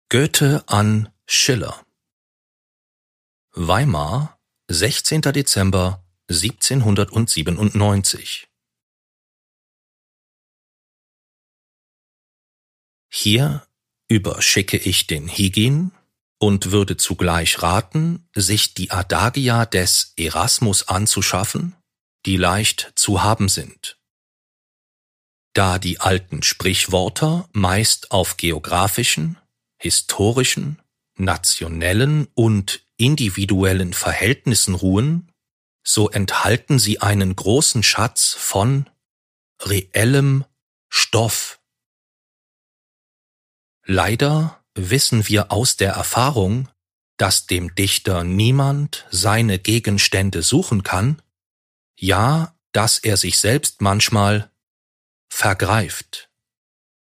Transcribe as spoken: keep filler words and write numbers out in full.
Goethe an Schiller. Weimar, sechzehnter Dezember siebzehnhundertsiebenundneunzig. Hier überschicke ich den Higin und würde zugleich raten, sich die Adagia des Erasmus anzuschaffen, die leicht zu haben sind. Da die alten Sprichwörter meist auf geografischen, historischen, nationellen und individuellen Verhältnissen ruhen, so enthalten sie einen großen Schatz von reellem Stoff. Leider wissen wir aus der Erfahrung, dass dem Dichter niemand seine Gegenstände suchen kann, ja, dass er sich selbst manchmal vergreift.